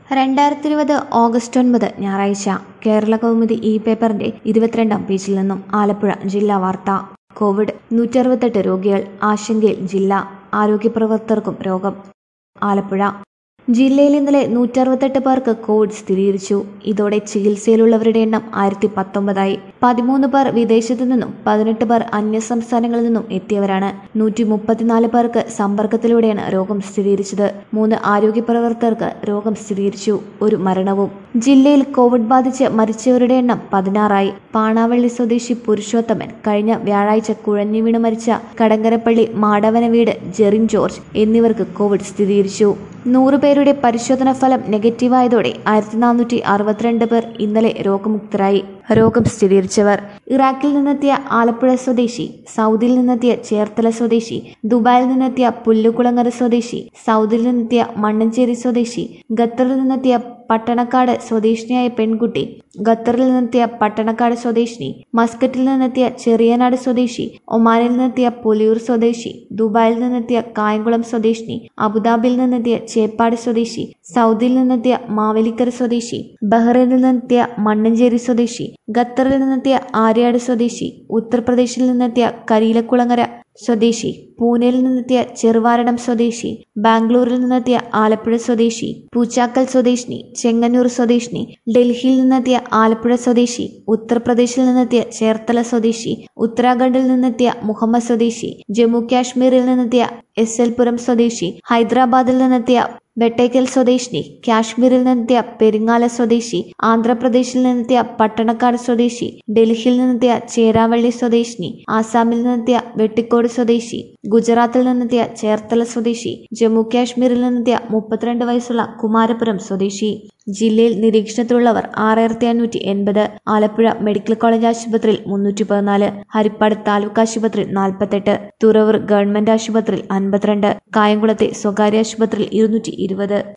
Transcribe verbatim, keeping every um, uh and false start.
രണ്ടായിരത്തി ഇരുപത് ഓഗസ്റ്റ് ഒൻപത് ഞായറാഴ്ച കേരള കൗമുദി ഇ പേപ്പറിന്റെ ഇരുപത്തിരണ്ടാം പേജിൽ നിന്നും ആലപ്പുഴ ജില്ലാ വാർത്ത. കോവിഡ് നൂറ്റി അറുപത്തെട്ട് രോഗികൾ ആശങ്കയിൽ ജില്ല. ആരോഗ്യപ്രവർത്തകർക്കും രോഗം. ആലപ്പുഴ ജില്ലയിൽ ഇന്നലെ നൂറ്റി അറുപത്തെട്ട് പേർക്ക് കോവിഡ് സ്ഥിരീകരിച്ചു. ഇതോടെ ചികിത്സയിലുള്ളവരുടെ എണ്ണം ആയിരത്തി പത്തൊമ്പതായി. പതിമൂന്ന് പേർ വിദേശത്തു നിന്നും പതിനെട്ട് പേർ അന്യസംസ്ഥാനങ്ങളിൽ നിന്നും എത്തിയവരാണ്. നൂറ്റി മുപ്പത്തിനാല് പേർക്ക് സമ്പർക്കത്തിലൂടെയാണ് രോഗം സ്ഥിരീകരിച്ചത്. മൂന്ന് ആരോഗ്യ പ്രവർത്തകർക്ക് രോഗം സ്ഥിരീകരിച്ചു. ഒരു മരണവും. ജില്ലയിൽ കോവിഡ് ബാധിച്ച് മരിച്ചവരുടെ എണ്ണം പതിനാറായി. പാണാവള്ളി സ്വദേശി പുരുഷോത്തമൻ കഴിഞ്ഞ വ്യാഴാഴ്ച കുഴഞ്ഞു വീണ് മരിച്ച കടങ്കരപ്പള്ളി മാടവന വീട് ജെറിൻ ജോർജ് എന്നിവർക്ക് കോവിഡ് സ്ഥിരീകരിച്ചു. നൂറ് പേരുടെ പരിശോധനാ ഫലം നെഗറ്റീവായതോടെ ആയിരത്തി നാനൂറ്റി അറുപത്തിരണ്ട് പേർ ഇന്നലെ രോഗമുക്തരായി. രോഗം സ്ഥിരീകരിച്ചവർ: ഇറാഖിൽ നിന്നെത്തിയ ആലപ്പുഴ സ്വദേശി, സൗദിയിൽ നിന്നെത്തിയ ചേർത്തല സ്വദേശി, ദുബായിൽ നിന്നെത്തിയ പുല്ലുകുളങ്ങര സ്വദേശി, സൗദിയിൽ നിന്നെത്തിയ മണ്ണഞ്ചേരി സ്വദേശി, ഖത്തറിൽ നിന്നെത്തിയ പട്ടണക്കാട് സ്വദേശിനിയായ പെൺകുട്ടി, ഖത്തറിൽ നിന്നെത്തിയ പട്ടണക്കാട് സ്വദേശിനി, മസ്കറ്റിൽ നിന്നെത്തിയ ചെറിയനാട് സ്വദേശി, ഒമാനിൽ നിന്നെത്തിയ പുലിയൂർ സ്വദേശി, ദുബായിൽ നിന്നെത്തിയ കായംകുളം സ്വദേശിനി, അബുദാബിയിൽ നിന്നെത്തിയ ചേപ്പാട് സ്വദേശി, സൗദിയിൽ നിന്നെത്തിയ മാവേലിക്കര സ്വദേശി, ബഹ്റൈനിൽ നിന്നെത്തിയ മണ്ണഞ്ചേരി സ്വദേശി, ഖത്തറിൽ നിന്നെത്തിയ ആര്യാട് സ്വദേശി, ഉത്തർപ്രദേശിൽ നിന്നെത്തിയ കരിയിലക്കുളങ്ങര സ്വദേശി, പൂനെയിൽ നിന്നെത്തിയ ചെറുവാരണം സ്വദേശി, ബാംഗ്ലൂരിൽ നിന്നെത്തിയ ആലപ്പുഴ സ്വദേശി, പൂച്ചാക്കൽ സ്വദേശിനി, ചെങ്ങന്നൂർ സ്വദേശിനി, ഡൽഹിയിൽ നിന്നെത്തിയ ആലപ്പുഴ സ്വദേശി, ഉത്തർപ്രദേശിൽ നിന്നെത്തിയ ചേർത്തല സ്വദേശി, ഉത്തരാഖണ്ഡിൽ നിന്നെത്തിയ മുഹമ്മദ് സ്വദേശി, ജമ്മു കാശ്മീരിൽ നിന്നെത്തിയ എസ് എൽ പുരം സ്വദേശി, ഹൈദരാബാദിൽ നിന്നെത്തിയ വെട്ടേക്കൽ സ്വദേശിനി, കാശ്മീരിൽ നിന്നെത്തിയ പെരിങ്ങാല സ്വദേശി, ആന്ധ്രാപ്രദേശിൽ നിന്നെത്തിയ പട്ടണക്കാട് സ്വദേശി, ഡൽഹിയിൽ നിന്നെത്തിയ ചേരാവള്ളി സ്വദേശിനി, ആസാമിൽ നിന്നെത്തിയ വെട്ടിക്കോട് സ്വദേശി, ഗുജറാത്തിൽ നിന്നെത്തിയ ചേർത്തല സ്വദേശി, ജമ്മു കാശ്മീരിൽ നിന്നെത്തിയ മുപ്പത്തിരണ്ട് വയസ്സുള്ള കുമാരപുരം സ്വദേശി. ജില്ലയിൽ നിരീക്ഷണത്തിലുള്ളവർ ആറായിരത്തി അഞ്ഞൂറ്റി എൺപത്. ആലപ്പുഴ മെഡിക്കൽ കോളേജ് ആശുപത്രിയിൽ മുന്നൂറ്റി പതിനാല്, ഹരിപ്പാട് താലൂക്ക് ആശുപത്രിയിൽ നാൽപ്പത്തെട്ട്, തുറവൂർ ഗവൺമെന്റ് ആശുപത്രിയിൽ അൻപത്തിരണ്ട്, കായംകുളത്തെ സ്വകാര്യ ആശുപത്രിയിൽ ഇരുന്നൂറ്റി ഇരുപത്.